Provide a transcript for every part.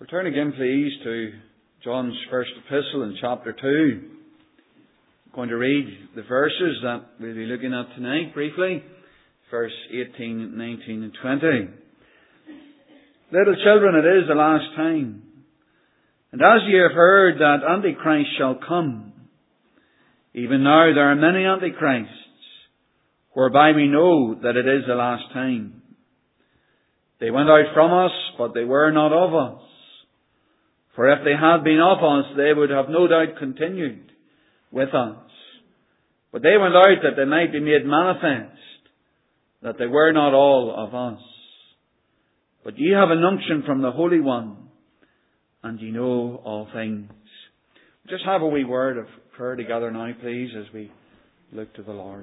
Turn again, please, to John's first epistle in chapter 2. I'm going to read the verses that we'll be looking at tonight briefly. Verse 18, 19 and 20. Little children, it is the last time. And as ye have heard that Antichrist shall come, even now there are many Antichrists, whereby we know that it is the last time. They went out from us, but they were not of us. For if they had been of us, they would have no doubt continued with us. But they went out that they might be made manifest, that they were not all of us. But ye have an unction from the Holy One, and ye know all things. Just have a wee word of prayer together now, please, as we look to the Lord.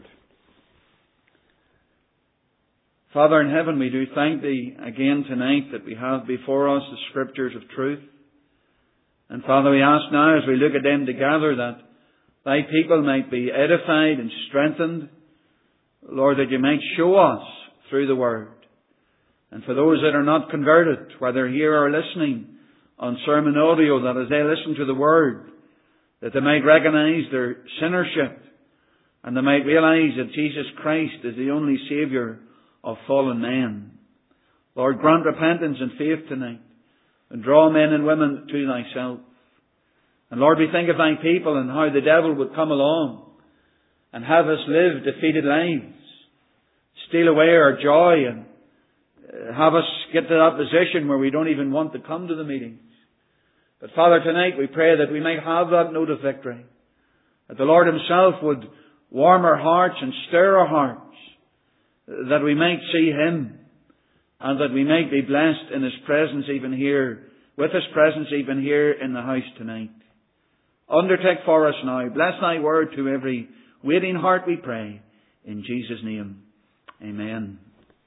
Father in heaven, we do thank Thee again tonight that we have before us the Scriptures of truth. And Father, we ask now as we look at them together that Thy people might be edified and strengthened. Lord, that You might show us through the Word. And for those that are not converted, whether here or listening on sermon audio, that as they listen to the Word, that they might recognize their sinnership and they might realize that Jesus Christ is the only Saviour of fallen men. Lord, grant repentance and faith tonight and draw men and women to Thyself. And Lord, we think of Thy people and how the devil would come along and have us live defeated lives, steal away our joy and have us get to that position where we don't even want to come to the meetings. But Father, tonight we pray that we might have that note of victory, that the Lord Himself would warm our hearts and stir our hearts, that we might see Him, and that we might be blessed in His presence even here, with His presence even here in the house tonight. Undertake for us now. Bless Thy word to every waiting heart, we pray. In Jesus' name. Amen.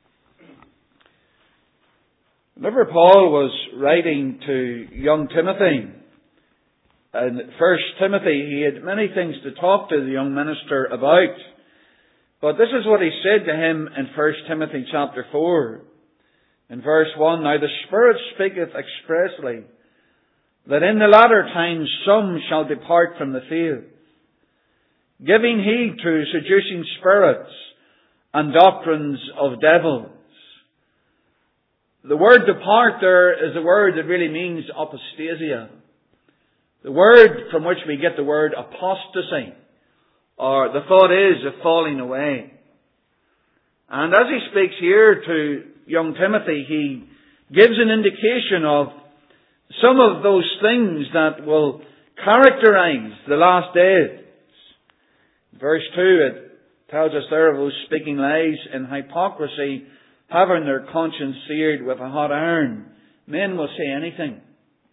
Whenever Paul was writing to young Timothy, in 1 Timothy, he had many things to talk to the young minister about. But this is what he said to him in 1 Timothy chapter 4. In verse 1, Now the Spirit speaketh expressly, that in the latter times some shall depart from the faith, giving heed to seducing spirits and doctrines of devils. The word depart there is a word that really means apostasia. The word from which we get the word apostasy, or the thought is of falling away. And as he speaks here to young Timothy, he gives an indication of some of those things that will characterize the last days. Verse 2, it tells us there of those speaking lies and hypocrisy, having their conscience seared with a hot iron. Men will say anything,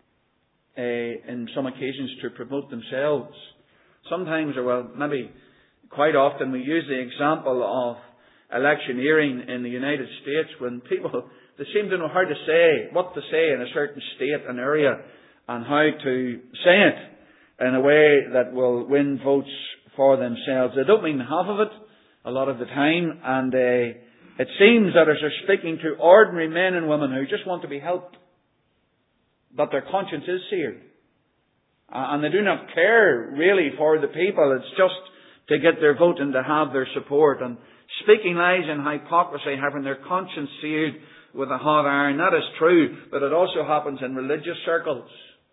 in some occasions, to promote themselves. Sometimes, or well, maybe quite often, we use the example of electioneering in the United States when people, they seem to know how to say, what to say in a certain state and area and how to say it in a way that will win votes for themselves. They don't mean half of it a lot of the time, and it seems that as they're speaking to ordinary men and women who just want to be helped, that their conscience is seared. And they do not care really for the people. It's just to get their vote and to have their support. And speaking lies and hypocrisy, having their conscience seared with a hot iron. That is true, but it also happens in religious circles,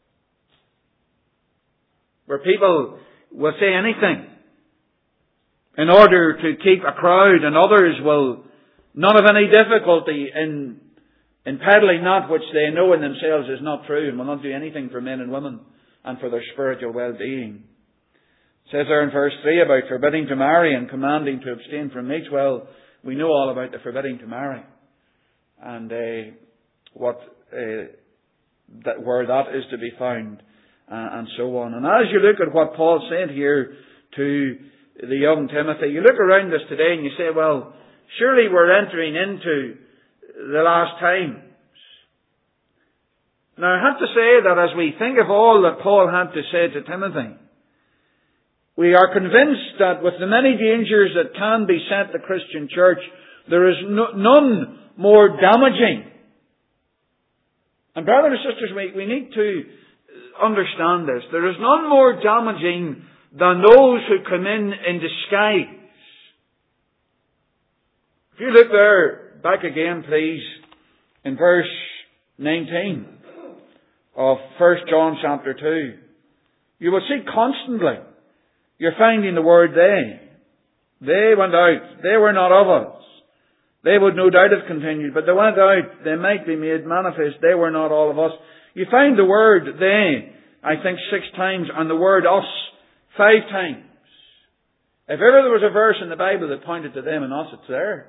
where people will say anything in order to keep a crowd, and others will not have any difficulty in peddling that which they know in themselves is not true, and will not do anything for men and women and for their spiritual well-being. It says there in verse 3 about forbidding to marry and commanding to abstain from meats. Well, we know all about the forbidding to marry and where that is to be found, and so on. And as you look at what Paul said here to the young Timothy, you look around us today and you say, well, surely we're entering into the last times. Now, I have to say that as we think of all that Paul had to say to Timothy, we are convinced that with the many dangers that can beset the Christian church, there is none more damaging And brothers and sisters, we need to understand this. There is none more damaging than those who come in disguise. If you look there, back again please, in verse 19 of 1 John chapter 2, you will see constantly, you're finding the word they. They went out. They were not of us. They would no doubt have continued, but they went out. They might be made manifest. They were not all of us. You find the word they, I think 6 times, and the word us 5 times. If ever there was a verse in the Bible that pointed to them and us, it's there.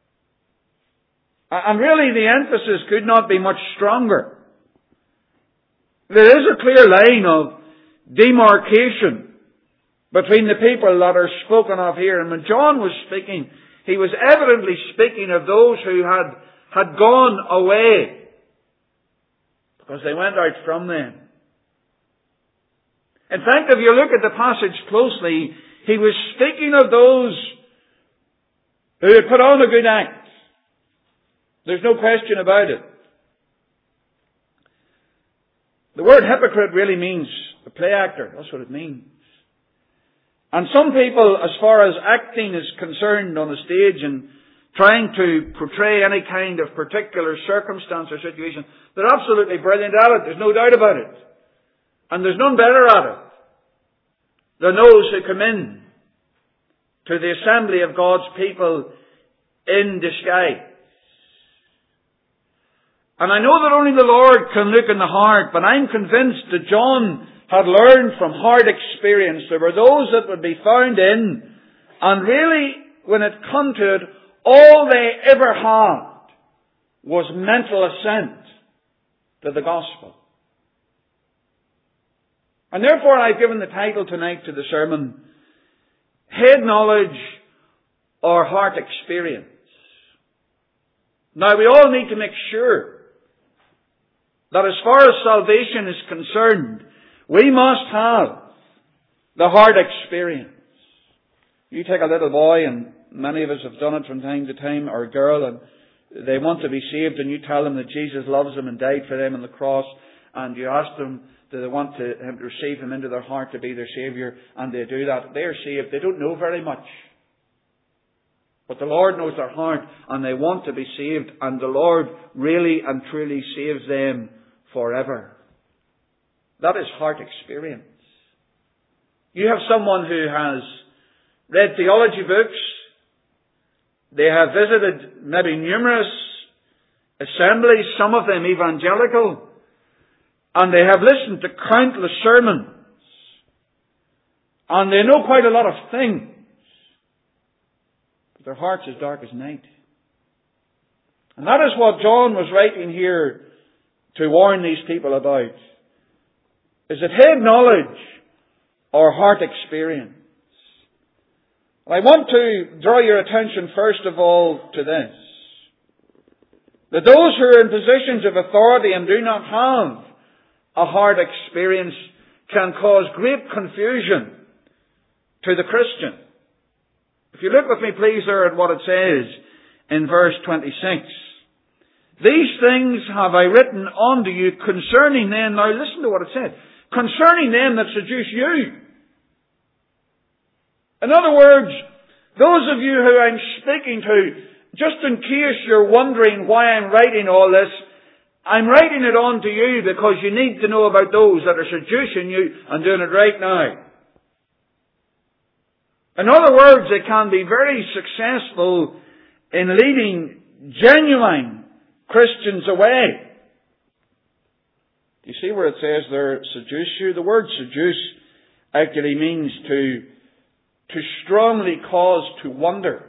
And really the emphasis could not be much stronger. There is a clear line of demarcation between the people that are spoken of here. And when John was speaking, he was evidently speaking of those who had gone away, because they went out from them. In fact, if you look at the passage closely, he was speaking of those who had put on a good act. There's no question about it. The word hypocrite really means a play actor. That's what it means. And some people, as far as acting is concerned on the stage and trying to portray any kind of particular circumstance or situation, they're absolutely brilliant at it. There's no doubt about it. And there's none better at it than those who come in to the assembly of God's people in disguise. And I know that only the Lord can look in the heart, but I'm convinced that John had learned from hard experience. There were those that would be found in, and really, when it come to it, all they ever had was mental assent to the gospel. And therefore I've given the title tonight to the sermon, Head Knowledge or Heart Experience. Now we all need to make sure that as far as salvation is concerned, we must have the heart experience. You take a little boy, and many of us have done it from time to time, or a girl, and they want to be saved, and you tell them that Jesus loves them and died for them on the cross, and you ask them, do they want him to receive him into their heart to be their Saviour, and they do that. They are saved. They don't know very much. But the Lord knows their heart, and they want to be saved, and the Lord really and truly saves them forever. That is heart experience. You have someone who has read theology books. They have visited maybe numerous assemblies, some of them evangelical, and they have listened to countless sermons. And they know quite a lot of things. But their heart's as dark as night. And that is what John was writing here to warn these people about. Is it head knowledge or heart experience? I want to draw your attention first of all to this. That those who are in positions of authority and do not have a heart experience can cause great confusion to the Christian. If you look with me please there at what it says in verse 26. These things have I written unto you concerning them. Now listen to what it said. Concerning them that seduce you. In other words, those of you who I'm speaking to, just in case you're wondering why I'm writing all this, I'm writing it on to you because you need to know about those that are seducing you and doing it right now. In other words, they can be very successful in leading genuine Christians away. You see where it says there, seduce you? The word seduce actually means to strongly cause to wander.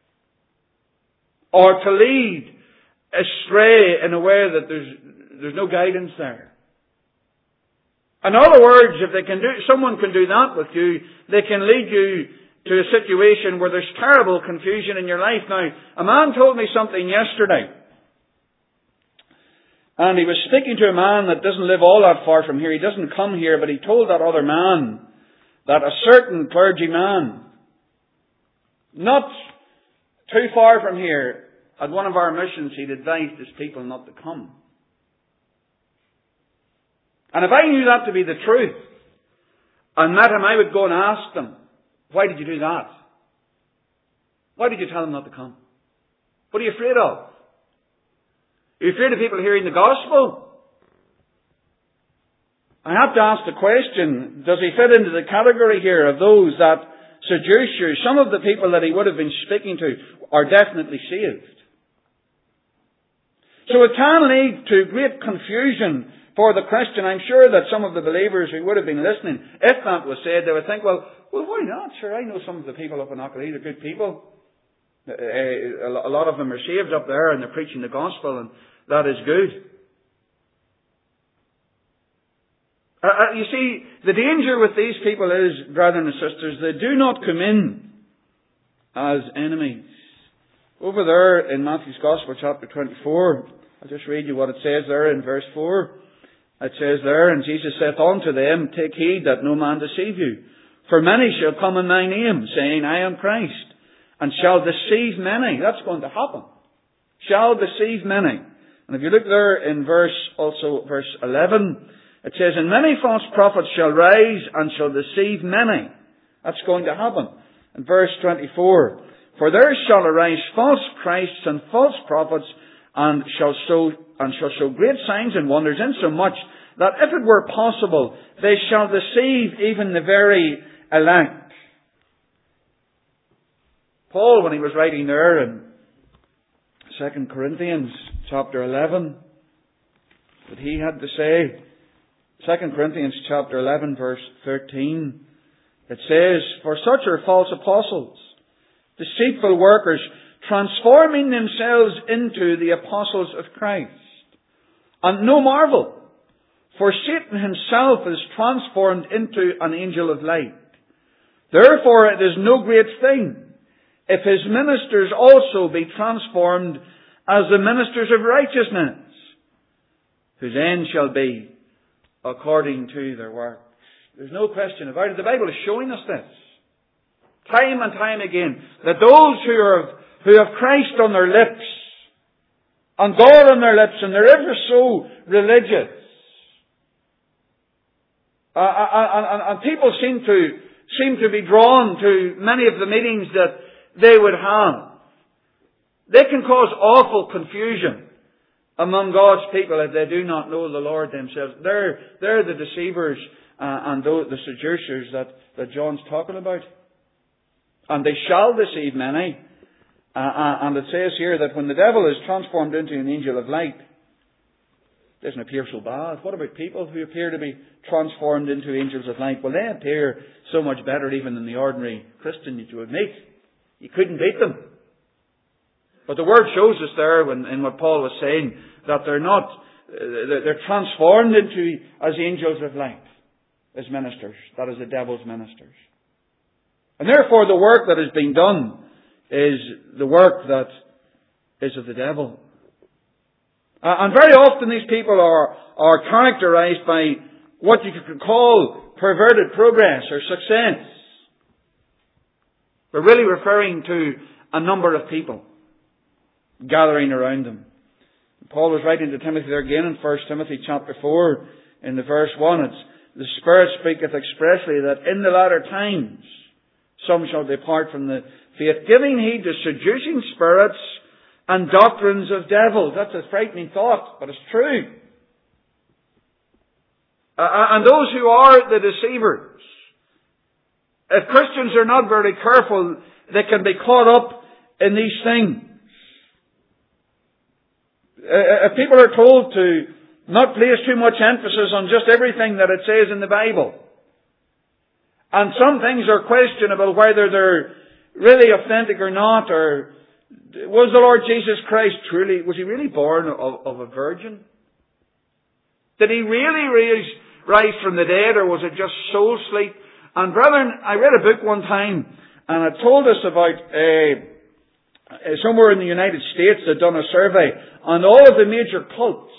Or to lead astray in a way that there's no guidance there. In other words, if someone can do that with you, they can lead you to a situation where there's terrible confusion in your life. Now, a man told me something yesterday. And he was speaking to a man that doesn't live all that far from here. He doesn't come here, but he told that other man that a certain clergyman, not too far from here, at one of our missions, he'd advised his people not to come. And if I knew that to be the truth, and met him, I would go and ask them, why did you do that? Why did you tell them not to come? What are you afraid of? Are you afraid of people hearing the gospel? I have to ask the question, does he fit into the category here of those that seduce you? Some of the people that he would have been speaking to are definitely saved. So it can lead to great confusion for the Christian. I'm sure that some of the believers who would have been listening, if that was said, they would think, well, why not? Sure, I know some of the people up in Auckland, they're good people. A lot of them are saved up there and they're preaching the gospel, and that is good. You see, the danger with these people is, brethren and sisters, they do not come in as enemies. Over there in Matthew's Gospel, chapter 24, I'll just read you what it says there in verse 4. It says there, and Jesus saith unto them, take heed that no man deceive you. For many shall come in my name, saying, I am Christ, and shall deceive many. That's going to happen. Shall deceive many. And if you look there in verse 11, it says, and many false prophets shall rise and shall deceive many. That's going to happen. In verse 24, for there shall arise false Christs and false prophets, and shall show great signs and wonders, insomuch that if it were possible, they shall deceive even the very elect. Paul, when he was writing there in 2 Corinthians chapter 11, that he had to say, 2 Corinthians chapter 11 verse 13, it says, for such are false apostles, deceitful workers, transforming themselves into the apostles of Christ. And no marvel, for Satan himself is transformed into an angel of light. Therefore it is no great thing if his ministers also be transformed as the ministers of righteousness, whose end shall be according to their works. There's no question about it. The Bible is showing us this time and time again, that those who have Christ on their lips, and God on their lips, and they're ever so religious, and people seem to be drawn to many of the meetings that they would have. They can cause awful confusion among God's people if they do not know the Lord themselves. They're the deceivers and the seducers that John's talking about. And they shall deceive many. And it says here that when the devil is transformed into an angel of light, it doesn't appear so bad. What about people who appear to be transformed into angels of light? Well, they appear so much better even than the ordinary Christian that you would meet. You couldn't beat them. But the Word shows us there in what Paul was saying, that they're transformed into as angels of light, as ministers. That is the devil's ministers. And therefore the work that is being done is the work that is of the devil. And very often these people are characterized by what you could call perverted progress or success. We're really referring to a number of people gathering around them. Paul was writing to Timothy there again in 1 Timothy chapter 4 in the verse 1. It's, the Spirit speaketh expressly that in the latter times some shall depart from the faith, giving heed to seducing spirits and doctrines of devils. That's a frightening thought, but it's true. And those who are the deceivers, if Christians are not very careful, they can be caught up in these things. If people are told to not place too much emphasis on just everything that it says in the Bible, and some things are questionable whether they're really authentic or not, or was the Lord Jesus Christ was he really born of a virgin? Did he really rise from the dead, or was it just soul sleep? And brethren, I read a book one time, and it told us about somewhere in the United States they'd done a survey on all of the major cults.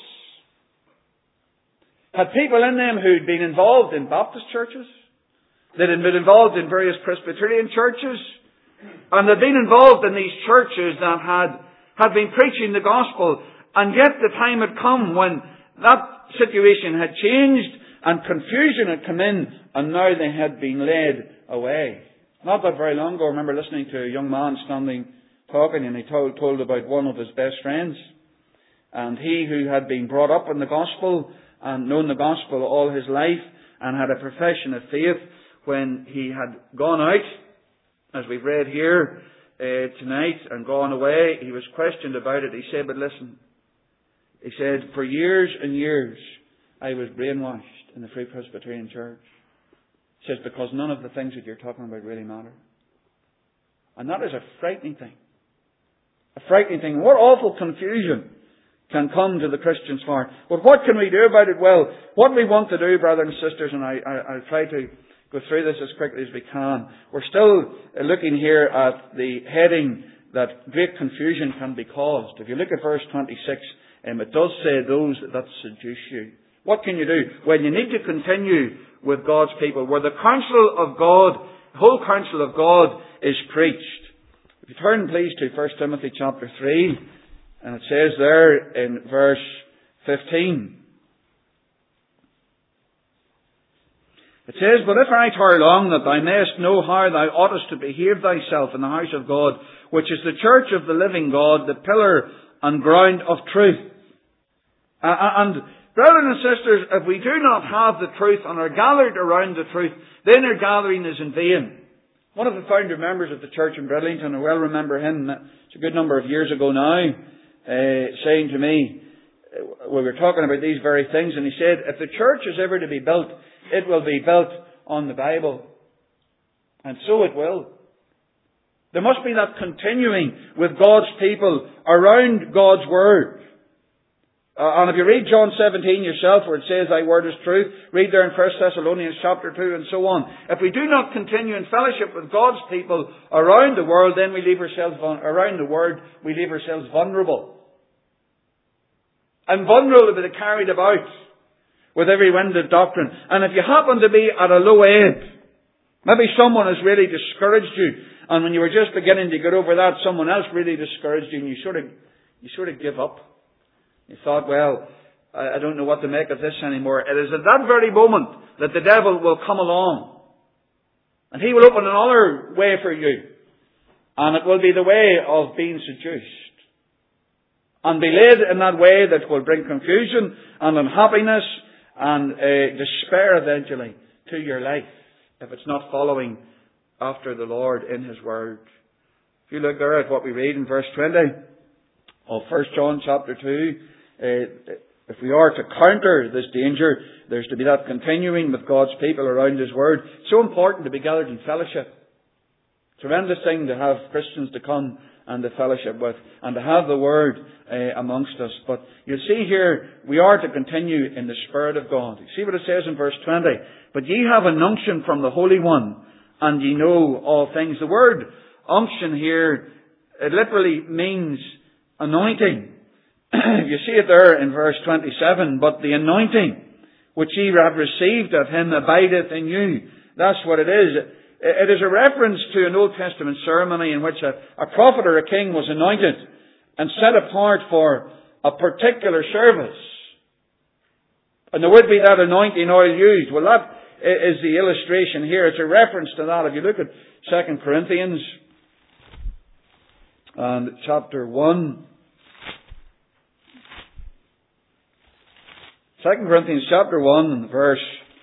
Had people in them who'd been involved in Baptist churches, that had been involved in various Presbyterian churches, and they'd been involved in these churches that had been preaching the gospel, and yet the time had come when that situation had changed, and confusion had come in, and now they had been led away. Not that very long ago, I remember listening to a young man standing talking, and he told about one of his best friends. And he who had been brought up in the gospel and known the gospel all his life and had a profession of faith, when he had gone out, as we've read here tonight, and gone away, he was questioned about it. He said, but listen, he said, for years and years I was brainwashed in the Free Presbyterian Church. He says, because none of the things that you're talking about really matter. And that is a frightening thing. A frightening thing. What awful confusion can come to the Christian's heart. But what can we do about it? Well, what we want to do, brothers and sisters, and I'll try to go through this as quickly as we can. We're still looking here at the heading that great confusion can be caused. If you look at verse 26, it does say those that seduce you. What can you do? Well, you need to continue with God's people, where the counsel of God, the whole counsel of God is preached. If you turn please to 1 Timothy chapter 3, and it says there in verse 15. It says, but if I tarry long, that thou mayest know how thou oughtest to behave thyself in the house of God, which is the church of the living God, the pillar and ground of truth. And brothers and sisters, if we do not have the truth and are gathered around the truth, then our gathering is in vain. One of the founder members of the church in Bridlington, I well remember him, it's a good number of years ago now, saying to me, we were talking about these very things, and he said, if the church is ever to be built, it will be built on the Bible. And so it will. There must be that continuing with God's people around God's Word. And if you read John 17 yourself, where it says, thy word is truth, read there in 1 Thessalonians chapter 2 and so on. If we do not continue in fellowship with God's people around the world, then we leave ourselves, around the Word, we leave ourselves vulnerable. And vulnerable to be carried about with every wind of doctrine. And if you happen to be at a low ebb, maybe someone has really discouraged you, and when you were just beginning to get over that, someone else really discouraged you, and you sort of give up. You thought, well, I don't know what to make of this anymore. It is at that very moment that the devil will come along. And he will open another way for you. And it will be the way of being seduced. And be led in that way that will bring confusion and unhappiness and despair eventually to your life, if it's not following after the Lord in His Word. If you look there at what we read in verse 20 of 1 John chapter 2, if we are to counter this danger, there's to be that continuing with God's people around His Word. It's so important to be gathered in fellowship. Tremendous thing to have Christians to come and to fellowship with, and to have the Word amongst us. But you see here, we are to continue in the Spirit of God. You see what it says in verse 20? But ye have an unction from the Holy One, and ye know all things. The word unction here, it literally means anointing. You see it there in verse 27. But the anointing which ye have received of Him abideth in you. That's what it is. It is a reference to an Old Testament ceremony in which a prophet or a king was anointed and set apart for a particular service. And there would be that anointing oil used. Well, that is the illustration here. It's a reference to that. If you look at 2 Corinthians and chapter 1. 2 Corinthians chapter 1 verse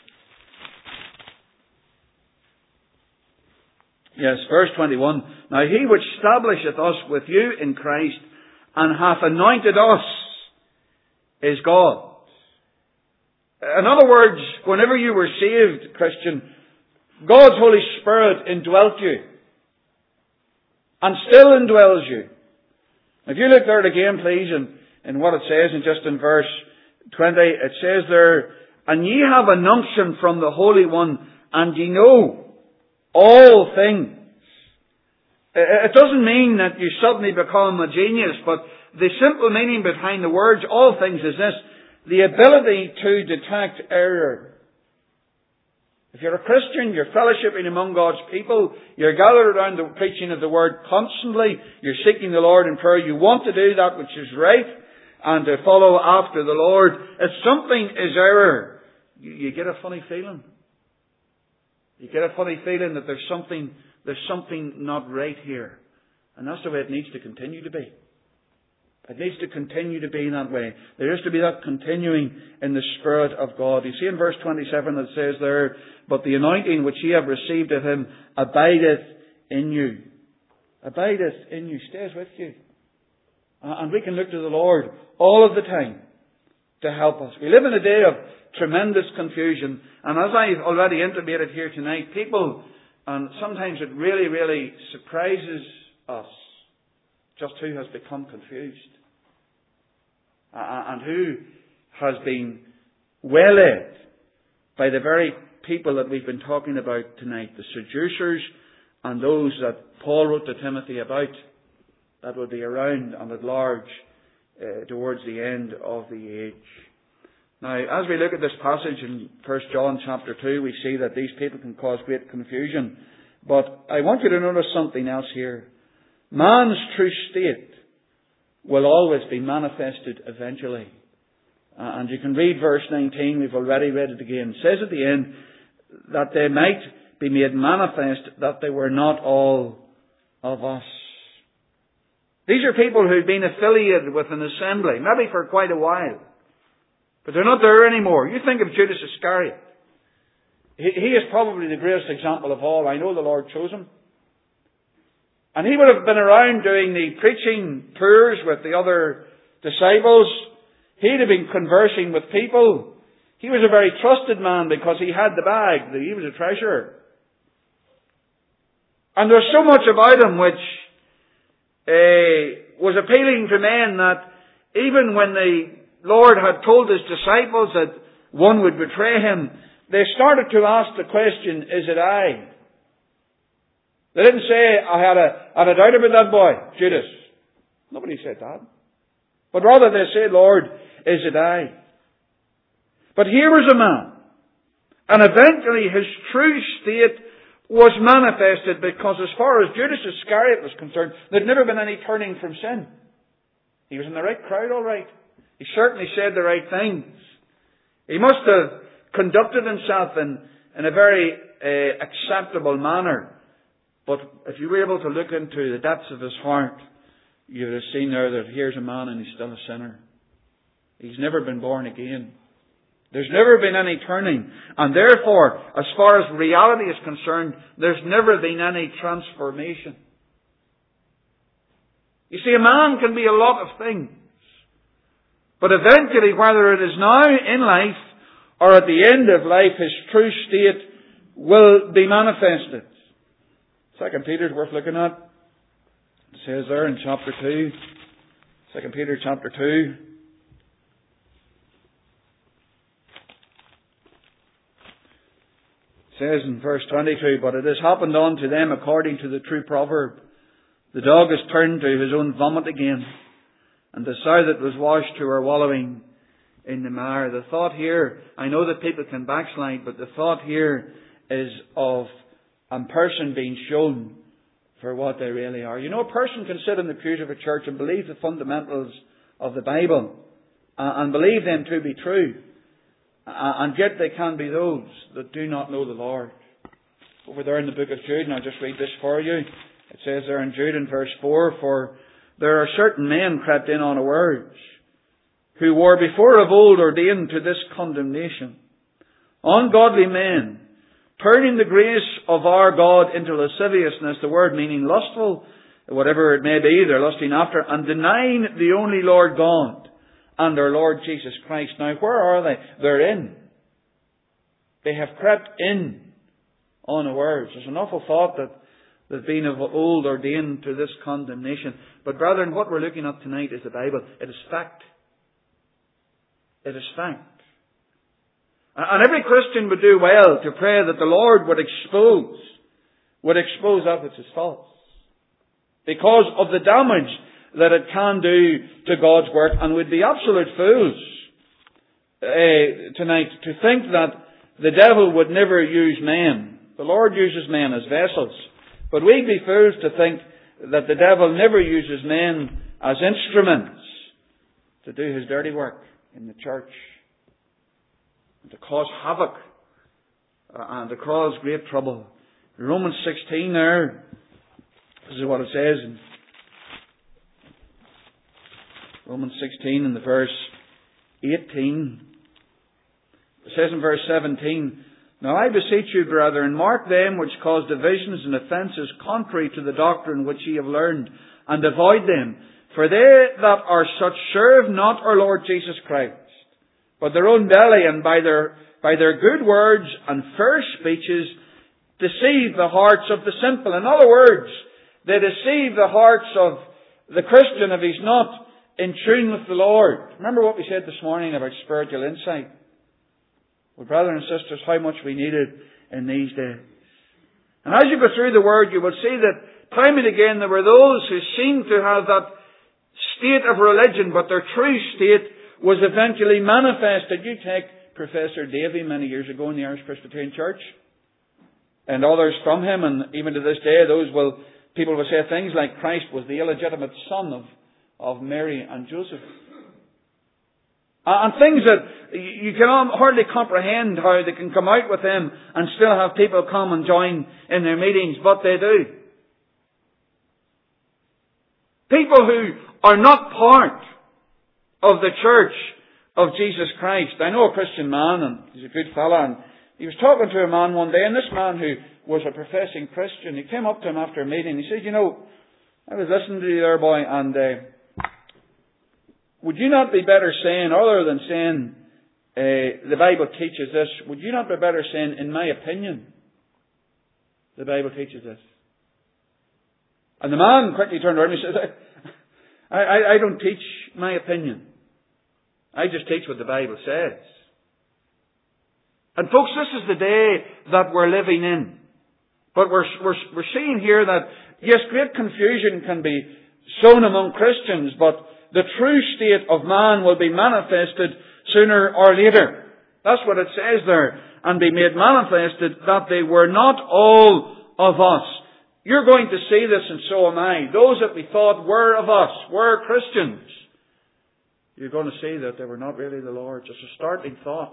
21. Now He which establisheth us with you in Christ and hath anointed us is God. In other words, whenever you were saved, Christian, God's Holy Spirit indwelt you and still indwells you. If you look there again, please, in what it says, and just in verse 20, it says there, and ye have an unction from the Holy One, and ye know all things. It doesn't mean that you suddenly become a genius, but the simple meaning behind the words all things is this: the ability to detect error. If you're a Christian, you're fellowshipping among God's people, you're gathered around the preaching of the Word constantly, you're seeking the Lord in prayer, you want to do that which is right, and to follow after the Lord. If something is error, you get a funny feeling. You get a funny feeling that there's something not right here. And that's the way it needs to continue to be. It needs to continue to be that way. There is to be that continuing in the Spirit of God. You see in verse 27 it says there, but the anointing which ye have received of Him abideth in you. Abideth in you. Stays with you. And we can look to the Lord all of the time to help us. We live in a day of tremendous confusion. And as I've already intimated here tonight, people, and sometimes it really, really surprises us just who has become confused. And who has been waylaid by the very people that we've been talking about tonight. The seducers and those that Paul wrote to Timothy about, that will be around and at large towards the end of the age. Now, as we look at this passage in 1 John chapter 2, we see that these people can cause great confusion. But I want you to notice something else here. Man's true state will always be manifested eventually. And you can read verse 19, we've already read it again. It says at the end, that they might be made manifest that they were not all of us. These are people who've been affiliated with an assembly, maybe for quite a while. But they're not there anymore. You think of Judas Iscariot. He is probably the greatest example of all. I know the Lord chose him. And he would have been around doing the preaching tours with the other disciples. He'd have been conversing with people. He was a very trusted man because he had the bag. He was a treasurer. And there's so much about him which was appealing to men that even when the Lord had told His disciples that one would betray Him, they started to ask the question, is it I? They didn't say, I had a doubt about that boy, Judas. Nobody said that. But rather they said, Lord, is it I? But here was a man. And eventually his true state was manifested because as far as Judas Iscariot was concerned, there'd never been any turning from sin. He was in the right crowd, all right. He certainly said the right things. He must have conducted himself in a very acceptable manner. But if you were able to look into the depths of his heart, you would have seen there that here's a man and he's still a sinner. He's never been born again. There's never been any turning. And therefore, as far as reality is concerned, there's never been any transformation. You see, a man can be a lot of things. But eventually, whether it is now in life or at the end of life, his true state will be manifested. 2 Peter's worth looking at. It says there in chapter 2. 2 Peter chapter 2. It says in verse 22, but it has happened unto them according to the true proverb. The dog is turned to his own vomit again, and the sow that was washed to her wallowing in the mire. The thought here, I know that people can backslide, but the thought here is of a person being shown for what they really are. You know, a person can sit in the pews of a church and believe the fundamentals of the Bible and believe them to be true. And yet they can be those that do not know the Lord. Over there in the book of Jude, and I'll just read this for you. It says there in Jude in verse 4, for there are certain men crept in unawares, who were before of old ordained to this condemnation. Ungodly men, turning the grace of our God into lasciviousness, the word meaning lustful, whatever it may be, they're lusting after, and denying the only Lord God and our Lord Jesus Christ. Now, where are they? They're in. They have crept in unawares. There's an awful thought that they've been of old ordained to this condemnation. But brethren, what we're looking at tonight is the Bible. It is fact. It is fact. And every Christian would do well to pray that the Lord would expose that which is false. Because of the damage that it can do to God's work, and would be absolute fools tonight to think that the devil would never use men. The Lord uses men as vessels. But we'd be fools to think that the devil never uses men as instruments to do his dirty work in the church. and to cause havoc, and to cause great trouble. Romans 16 there, this is what it says in Romans 16 in the verse 18. It says in verse 17, "Now I beseech you, brethren, mark them which cause divisions and offences contrary to the doctrine which ye have learned, and avoid them. For they that are such serve not our Lord Jesus Christ, but their own belly, and by their good words and fair speeches deceive the hearts of the simple." In other words, they deceive the hearts of the Christian if he's not in tune with the Lord. Remember what we said this morning about spiritual insight? Well, brothers and sisters, how much we need it in these days. And as you go through the Word, you will see that time and again there were those who seemed to have that state of religion, but their true state was eventually manifested. You take Professor Davy many years ago in the Irish Presbyterian Church, and others from him, and even to this day, people will say things like Christ was the illegitimate son of Mary and Joseph. And things that you can hardly comprehend how they can come out with them and still have people come and join in their meetings, but they do. People who are not part of the Church of Jesus Christ. I know a Christian man, and he's a good fella, and he was talking to a man one day, and this man who was a professing Christian, he came up to him after a meeting, and he said, I was listening to you there, boy, and would you not be better saying, other than saying the Bible teaches this, would you not be better saying, in my opinion, the Bible teaches this? And the man quickly turned around and he said, I don't teach my opinion. I just teach what the Bible says. And folks, this is the day that we're living in. But we're seeing here that, yes, great confusion can be sown among Christians, but the true state of man will be manifested sooner or later. That's what it says there. And be made manifested that they were not all of us. You're going to see this, and so am I. Those that we thought were of us, were Christians, you're going to see that they were not really the Lord's. It's a startling thought.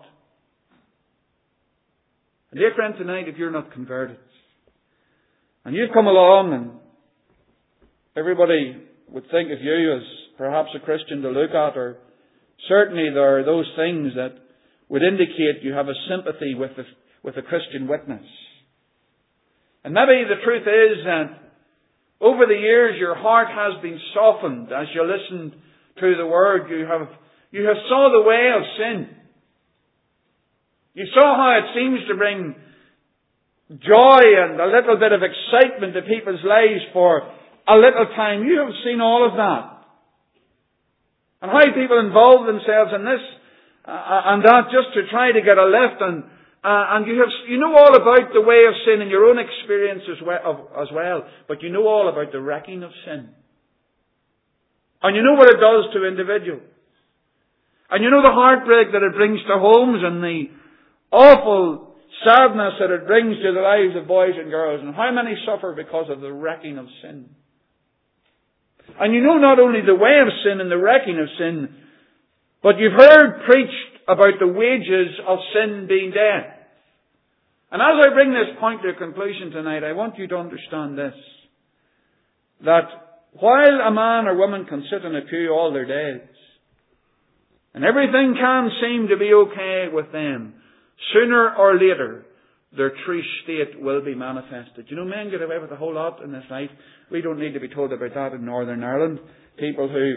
And dear friend, tonight, if you're not converted, and you've come along and everybody would think of you as perhaps a Christian to look at, or certainly there are those things that would indicate you have a sympathy with a Christian witness. And maybe the truth is that over the years your heart has been softened as you listened to the Word. You have saw the way of sin. You saw how it seems to bring joy and a little bit of excitement to people's lives for a little time. You have seen all of that. And how people involve themselves in this and that just to try to get a lift, and you know all about the way of sin in your own experience as well, but you know all about the wrecking of sin. And you know what it does to individuals. And you know the heartbreak that it brings to homes, and the awful sadness that it brings to the lives of boys and girls, and how many suffer because of the wrecking of sin. And you know not only the way of sin and the wrecking of sin, but you've heard preached about the wages of sin being death. And as I bring this point to a conclusion tonight, I want you to understand this. That while a man or woman can sit in a pew all their days, and everything can seem to be okay with them, sooner or later, their true state will be manifested. You know, men get away with a whole lot in this life. We don't need to be told about that in Northern Ireland. People who,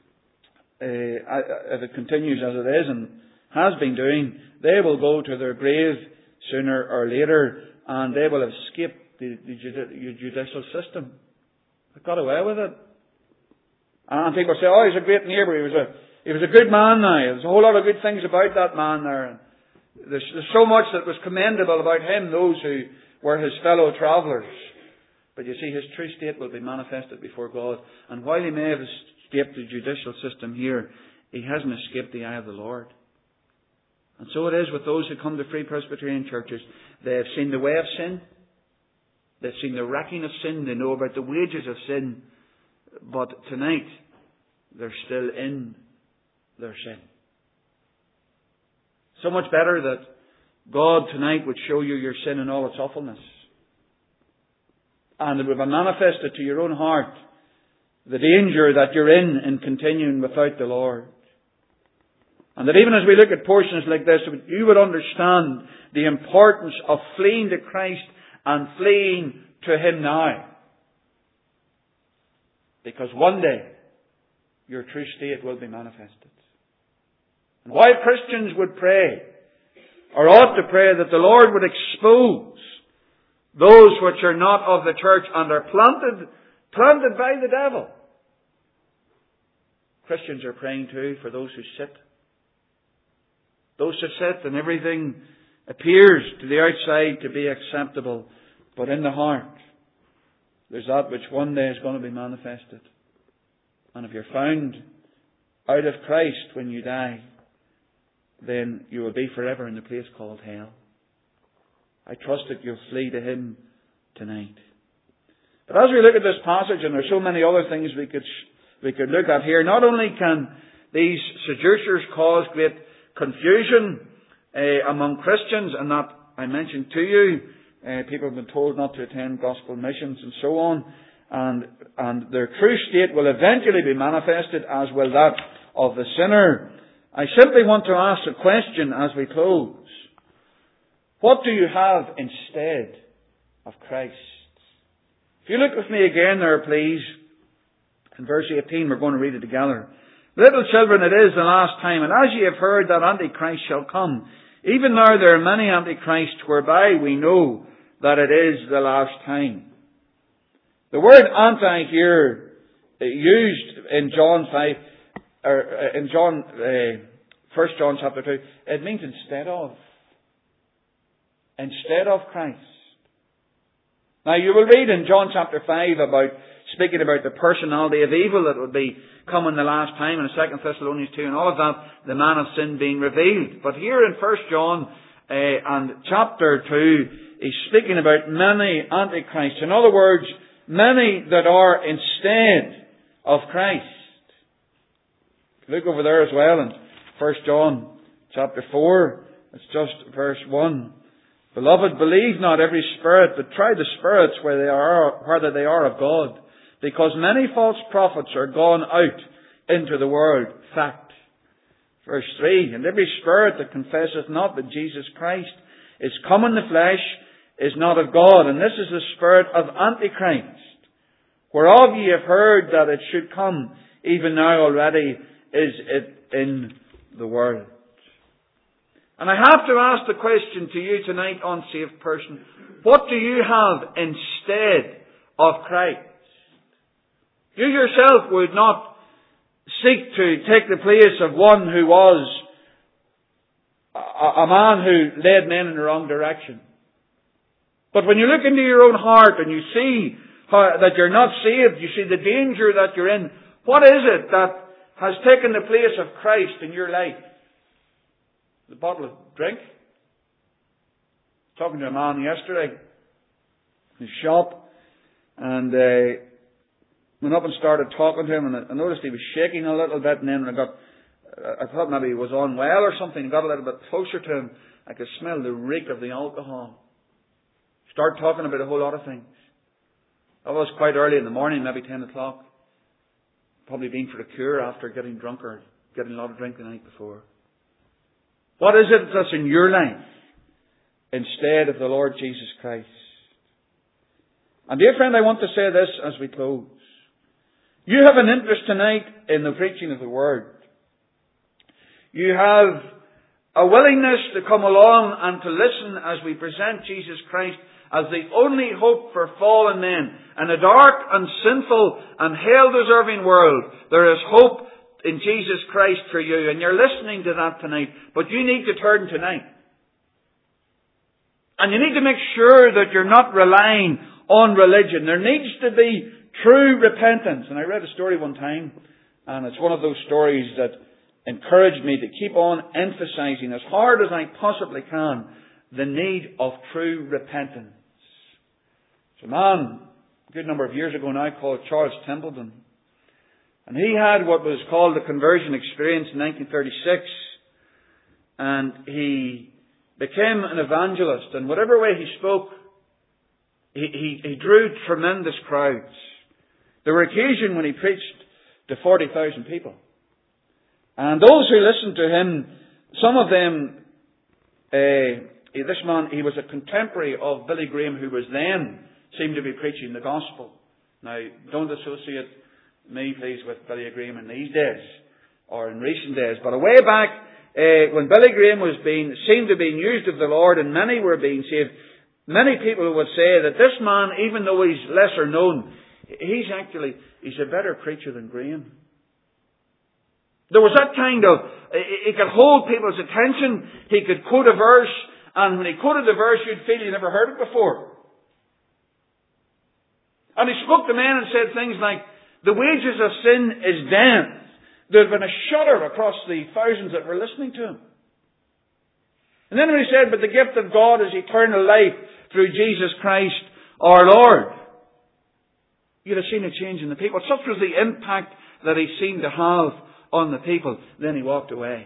if it continues as it is and has been doing, they will go to their grave sooner or later, and they will have escaped the judicial system. They got away with it. And people say, oh, he's a great neighbour. He was a good man now. There's a whole lot of good things about that man there. There's so much that was commendable about him, those who were his fellow travellers. But you see, his true state will be manifested before God. And while he may have escaped the judicial system here, he hasn't escaped the eye of the Lord. And so it is with those who come to Free Presbyterian churches. They have seen the way of sin. They've seen the wrecking of sin. They know about the wages of sin. But tonight, they're still in their sin. So much better that God tonight would show you your sin in all its awfulness. And it would be manifested to your own heart the danger that you're in continuing without the Lord. And that even as we look at portions like this, you would understand the importance of fleeing to Christ and fleeing to Him now. Because one day, your true state will be manifested. And while Christians would pray, or ought to pray, that the Lord would expose those which are not of the church and are planted by the devil, Christians are praying too for those who sit. Those who sit and everything appears to the outside to be acceptable, but in the heart there's that which one day is going to be manifested. And if you're found out of Christ when you die, then you will be forever in the place called hell. I trust that you'll flee to Him tonight. But as we look at this passage, and there's so many other things we could look at here, not only can these seducers cause great confusion among Christians, and that I mentioned to you, people have been told not to attend gospel missions and so on, and their true state will eventually be manifested, as will that of the sinner. I simply want to ask a question as we close. What do you have instead of Christ? If you look with me again there, please, in verse 18, we're going to read it together. Little children, it is the last time, and as ye have heard that Antichrist shall come, even now there are many Antichrists, whereby we know that it is the last time. The word anti here, used in John 5, or in 1 John chapter 2, it means instead of. Instead of Christ. Now you will read in John chapter 5 speaking about the personality of evil that would be coming the last time, in 2 Thessalonians 2 and all of that, the man of sin being revealed. But here in 1 John and chapter 2, he's speaking about many antichrists. In other words, many that are instead of Christ. Look over there as well in 1 John chapter 4. It's just verse 1. Beloved, believe not every spirit, but try the spirits whether they are of God. Because many false prophets are gone out into the world. Fact. Verse 3. And every spirit that confesseth not that Jesus Christ is come in the flesh is not of God. And this is the spirit of Antichrist, whereof ye have heard that it should come, even now already is it in the world. And I have to ask the question to you tonight, unsaved person, what do you have instead of Christ? You yourself would not seek to take the place of one who was a man who led men in the wrong direction. But when you look into your own heart and you see that you're not saved, you see the danger that you're in, what is it that has taken the place of Christ in your life? The bottle of drink? Talking to a man yesterday in his shop, and went up and started talking to him, and I noticed he was shaking a little bit, and then I thought maybe he was unwell or something, and got a little bit closer to him. I could smell the reek of the alcohol. Started talking about a whole lot of things. That was quite early in the morning, maybe 10 o'clock. Probably been for a cure after getting drunk or getting a lot of drink the night before. What is it that's in your life instead of the Lord Jesus Christ? And dear friend, I want to say this as we close. You have an interest tonight in the preaching of the Word. You have a willingness to come along and to listen as we present Jesus Christ as the only hope for fallen men. In a dark and sinful and hell-deserving world, there is hope in Jesus Christ for you. And you're listening to that tonight. But you need to turn tonight. And you need to make sure that you're not relying on religion. There needs to be true repentance. And I read a story one time, and it's one of those stories that encouraged me to keep on emphasizing as hard as I possibly can the need of true repentance. It's a man, a good number of years ago now, called Charles Templeton. And he had what was called the conversion experience in 1936. And he became an evangelist. And whatever way he spoke, he drew tremendous crowds. There were occasions when he preached to 40,000 people. And those who listened to him, some of them, this man, he was a contemporary of Billy Graham, who was then seemed to be preaching the gospel. Now, don't associate me, please, with Billy Graham in these days or in recent days. But a way back, when Billy Graham seemed to be used of the Lord and many were being saved, many people would say that this man, even though he's lesser known, he's a better preacher than Graham. There was that kind of, he could hold people's attention, he could quote a verse, and when he quoted the verse, you'd feel you never heard it before. And he spoke to men and said things like, the wages of sin is death. There had been a shudder across the thousands that were listening to him. And then when he said, but the gift of God is eternal life through Jesus Christ our Lord, you'd have seen a change in the people. Such was the impact that he seemed to have on the people. Then he walked away.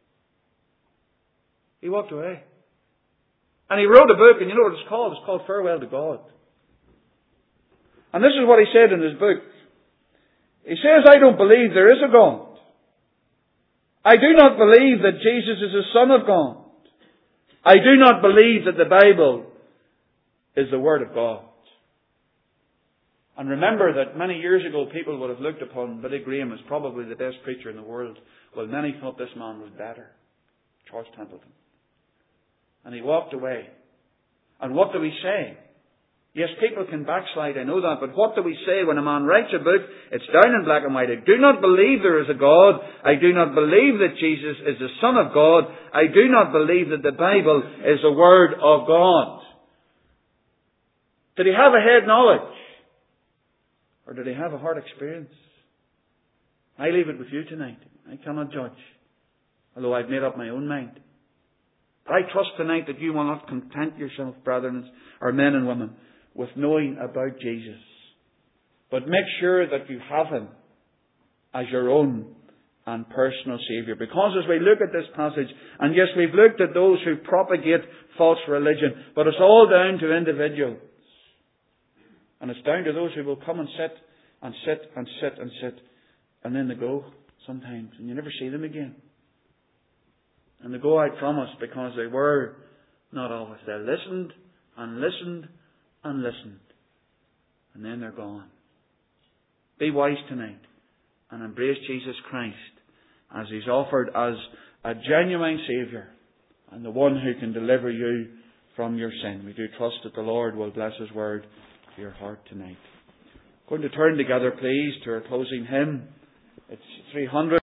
He walked away. And he wrote a book, and you know what it's called? It's called Farewell to God. And this is what he said in his book. He says, I don't believe there is a God. I do not believe that Jesus is the Son of God. I do not believe that the Bible is the Word of God. And remember that many years ago people would have looked upon Billy Graham as probably the best preacher in the world. Well, many thought this man was better. Charles Templeton. And he walked away. And what do we say? Yes, people can backslide, I know that, but what do we say when a man writes a book? It's down in black and white. I do not believe there is a God. I do not believe that Jesus is the Son of God. I do not believe that the Bible is the Word of God. Did he have a head knowledge? Or did he have a heart experience? I leave it with you tonight. I cannot judge, although I've made up my own mind. But I trust tonight that you will not content yourself, brethren, or men and women, with knowing about Jesus. But make sure that you have Him as your own and personal Saviour. Because as we look at this passage, and yes, we've looked at those who propagate false religion, but it's all down to individuals. And it's down to those who will come and sit and sit and sit and sit, and then they go sometimes, and you never see them again. And they go out from us because they were not always. They listened and listened and listened. And then they're gone. Be wise tonight and embrace Jesus Christ as He's offered as a genuine Saviour and the one who can deliver you from your sin. We do trust that the Lord will bless His word to your heart tonight. We're going to turn together, please, to our closing hymn. It's 300.